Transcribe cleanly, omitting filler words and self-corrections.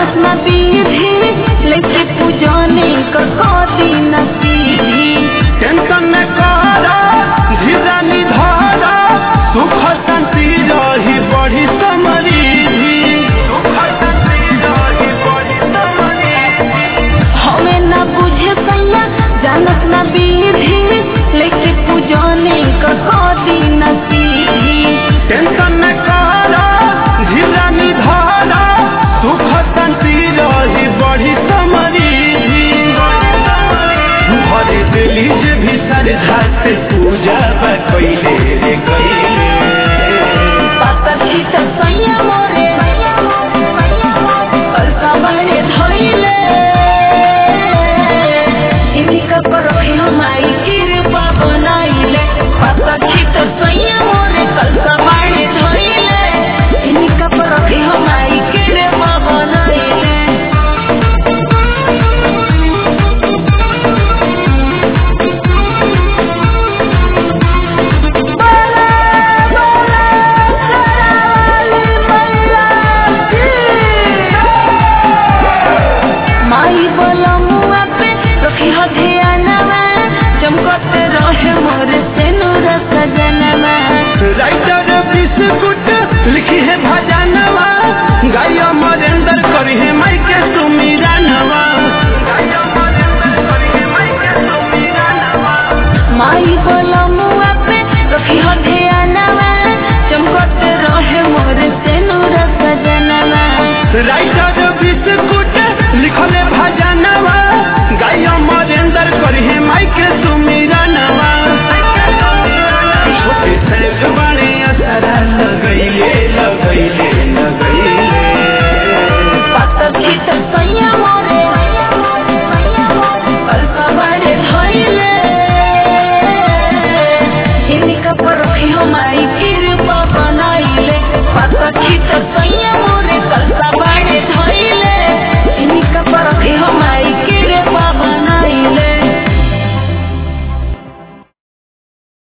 जानत न विधि लेके पूजने कदी न सीधी। टेंशन न करा धीरा निधारा सुख शांति रही बढ़ी समृद्धि। हमें न बुझे सैया जानत न विधि लेके पूजने कदी न सीधी। टेंशन न करा धीरा निधारा सुख शांति रही बढ़ी समृद्धि। भरे दिली जे भी श्रद्धा से पूजा कैले रे कैले पातली त सैया मोरे अलका बड़े धइले इनका पर हमारी कृपा बनाइले। पातली त सैया मोरे अलका बड़े धइले इनका पर हमारी कृपा बनाइले। माई बोला मुआ पे रखी हो ध्यानवा चमकत रहे मोर सेनुर सजनवा। राइटर बिस्कुट लिखी है भजनवा गाय मरेंद्र करी है माई के सुमिरनवा। माई बोला मुआ पे रखी हो ध्यानवा चमकत रहे मोर सेनुर सजनवा। राइटर बिस्कुट लिखल है भजनवा गाय मरेंद्र करी है माई के सुमिरनवा। छोटे सैफ बड़े असरा लगैले लगैले लगैले पातली त सैया मोरे अलका बड़े धइले इनका पर हमारी